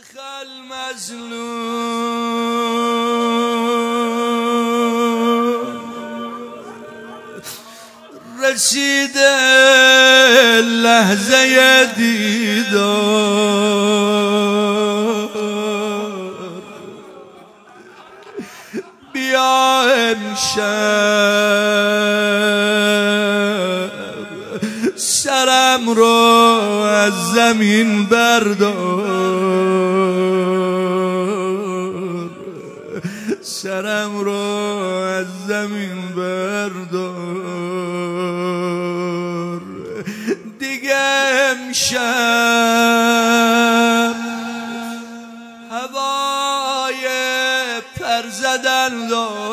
المظلوم رسیده لحظه دیدار، بیا امشب سرم رو از زمین بردار، سرم رو از زمین بردار. دیگه امشب هوای پر زدن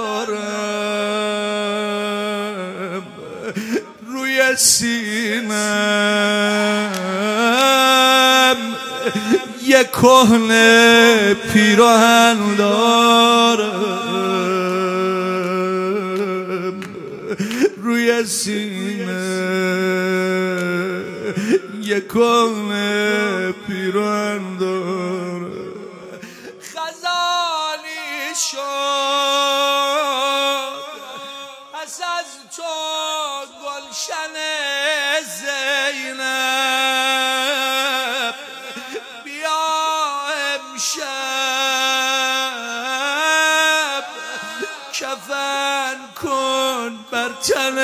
دارم، روی سینم یه کهنه پیراهن دارم، روی سینه یه کهنه پیراهن دارم. خزانی شد پس از تو گلشن زینب، بیا امشب کفن کن بر تن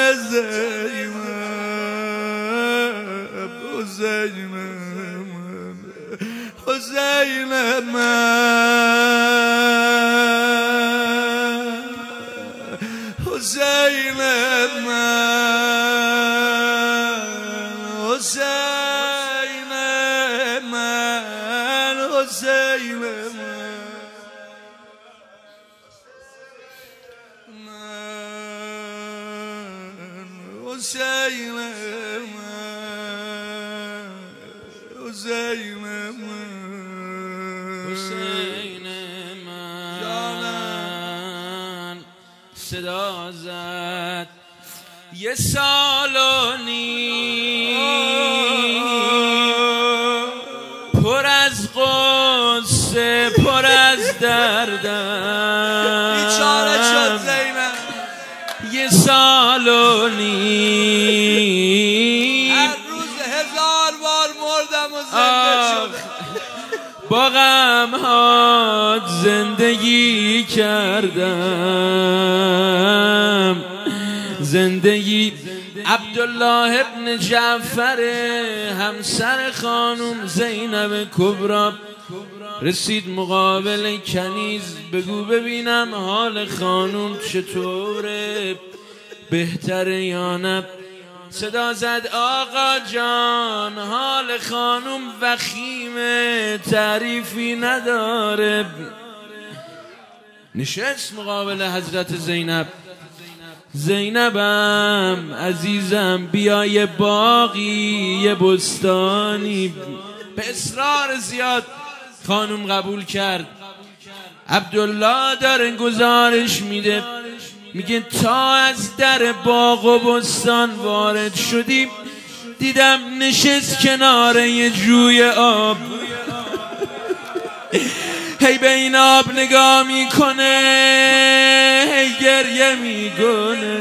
زینب. حسین من، حسین من، حسین من، حسین من، حسین من، حسین من، حسین من، حسین من. صدا زد یه سال و نیم پر از غصه پر از دردم، بیچاره شد زینب. یه سال و نیم هر روز 1000 بار مردم و زنده شدم، با غم‌هات زندگی کردم. زندگی عبدالله ابن جعفر همسر خانم زینب کبری رسید مقابل کنیز، بگو ببینم حال خانم چطوره، بهتره یا نه؟ صدا زد آقا جان حال خانم وخیمه، تعریفی نداره. نشست مقابل حضرت زینب. زینبم عزیزم بیا یه باقی یه بستانی. به اصرار زیاد خانم قبول کرد. عبدالله داره گزارش میده، میگه تا از در باغ و بستان وارد شدیم دیدم نشست کنار یه جوی آب، هی به این آب نگاه میکنه هی گریه میکنه.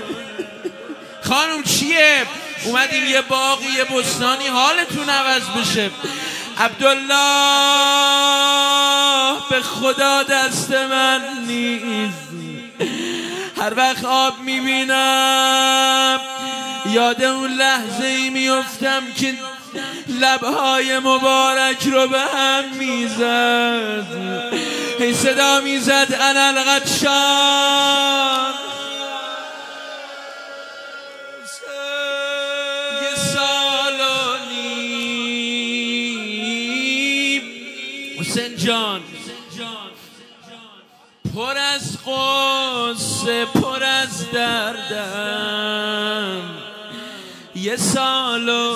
خانم چیه؟ اومدیم یه باقی یه بستانی حالتون عوض بشه. عبدالله به خدا دست من نیست، هر وقت آب میبینم یاد اون لحظه ای میفتم که لبهای مبارک رو به هم میزد، هی صدا میزد انا الغطشان. یه سال و نیم حسین جان پر از غصه پر از دردم، یه سال و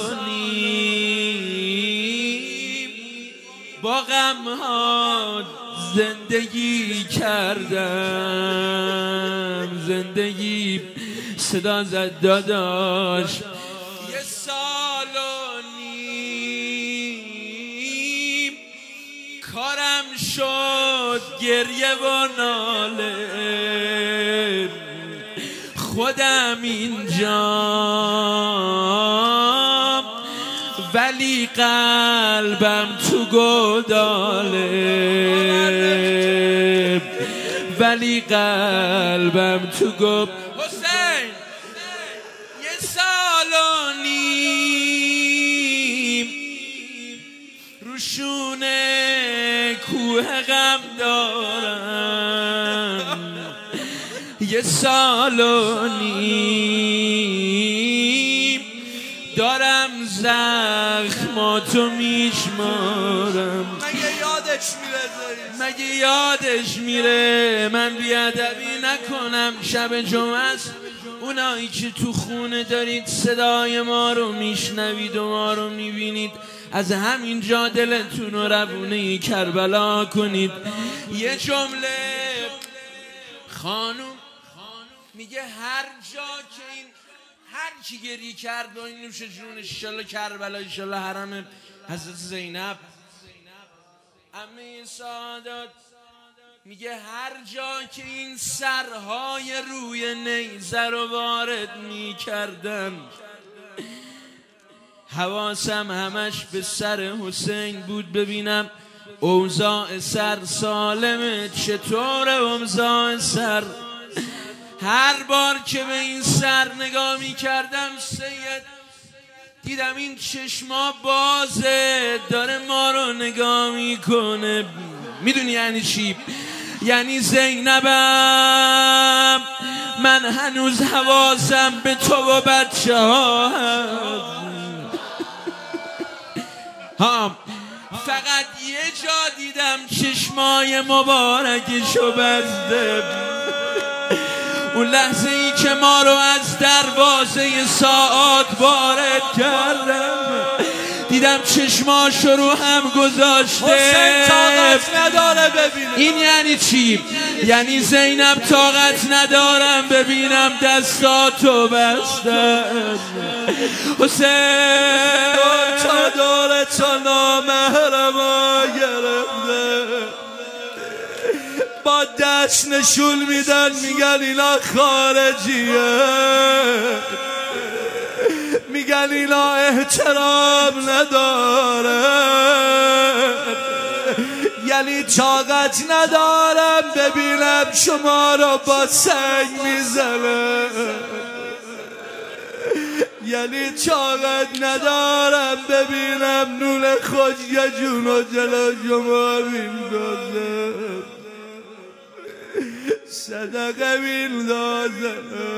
نیم با غم‌ها زندگی کردم. زندگی صدا زد داداش یه سال و نیم کارم شد گریه و ناله، خودم اینجا ولی قلبم تو گوداله، ولی قلبم تو گود. حسین یه سال و نیم روشونه کوه غم دارم، یه سال و نیم دارم زخماتو میشمارم. مگه یادش میره من بیادبی نکنم؟ شب جمعه است، اونایی که تو خونه دارید صدای ما رو میشنوید و ما رو میبینید، از همینجا دلتون رو روونه کربلا کنید. یه جمله خانوم میگه هر جا که این هر کی گریه کرد با این نوش جونش انشالله کربلا، انشالله حرم حضرت زینب عمه سعادت، میگه هر جا که این سرهای روی نیزه رو وارد میکردن حواسم همش به سر حسین بود، ببینم اوضاع سر سالمه، چطور اوضاع سر. هر بار که به این سر نگاه میکردم سید دیدم این چشما بازه، داره ما رو نگاه میکنه. میدونی یعنی چی؟ یعنی زینبم من هنوز حواسم به تو و بچه ها ها، فقط یه جا دیدم چشمای مبارکشو بسته، اون لحظه ای که ما رو از دروازه ساعات وارد کردم دیدم چشماشو رو هم گذاشته. حسین طاقت نداره ببینه. این یعنی چی؟ یعنی زینب طاقت ندارم ببینم دستاتو بستم. حسین تا داره تا نامحرما گرفته، با دست نشون میدن میگن اینا خارجیه، میگن اینا احترام نداره، یعنی طاقت ندارم ببینم شما رو با سنگ میزنه، یعنی طاقت ندارم ببینم نون خشک جونو جلو شما میندازه، صدقه میندازه.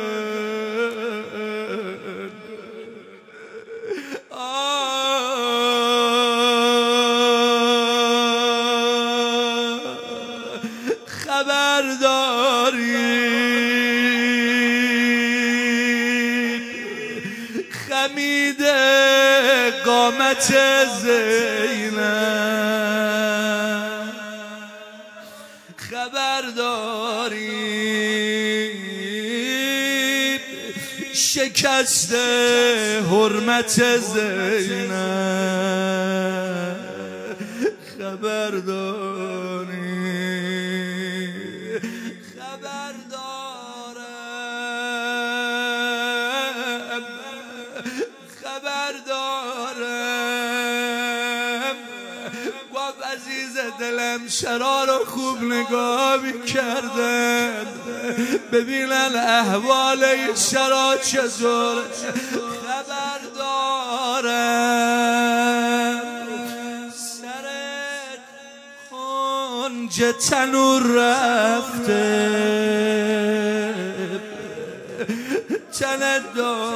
خبرداری خمیده قامت زینب، خبرداری شکسته حرمت زینب، خبرداری خبردارم گفت عزیز دلم چرا رو خوب نگاه میکردن ببینن احوال چرا چطور. خبردارم سرت کنج تنور رفته، تنت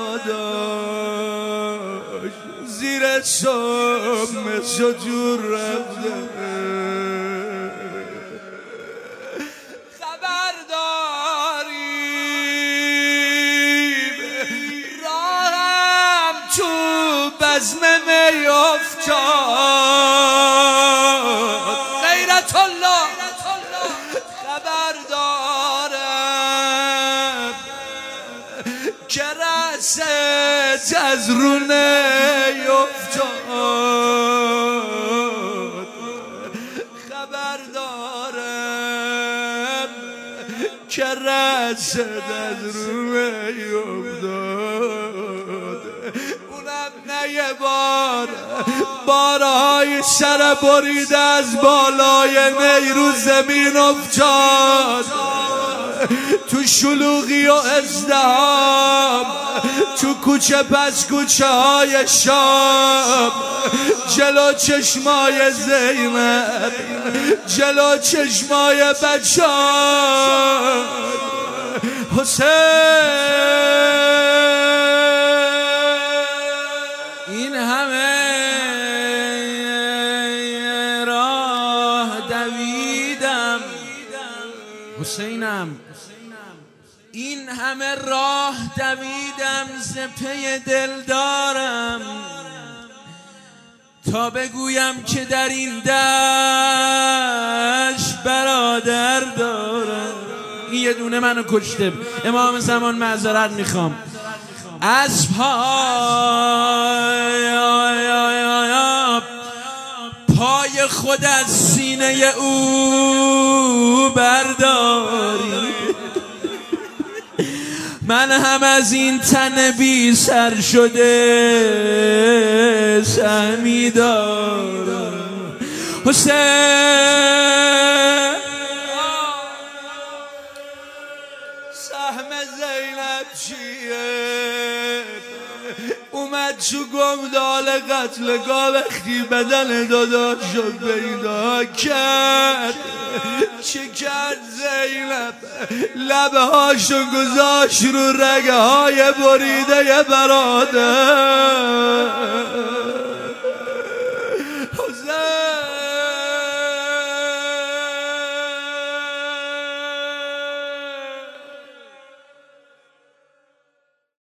داداش زیر سم سجور رفته. خبرداری راهم تو بزم می افتاد، غیرت الله. خبردارم که رأست از رونه افتاد، خبر دارم که رسد از روی افتاد، اونم نه یه بار، بارهای سر برید از بالای نی رو زمین افتاد، تو شلوغی و ازدهام، تو کوچه پس کوچه های شام، جلو چشمای زینب، جلو چشمای بچه‌ها حسین. این همه راه دویدم حسینم، این همه راه دویدم ز پی دلدارم، تا بگویم که در این دشت برادر دارم. این یه دونه منو کشته. امام زمان معذرت میخوام. از پای خود از سینه او برداری، من هم از این تن بی سر شده سهمی دارم. حسین سهم زینب چیه؟ اومد چو گمدال قتلگاه وقتی بدن داداشو پیدا کرد، چه کرد زینب؟ لبهاشو گذاشت رو رگه های بریده برادر.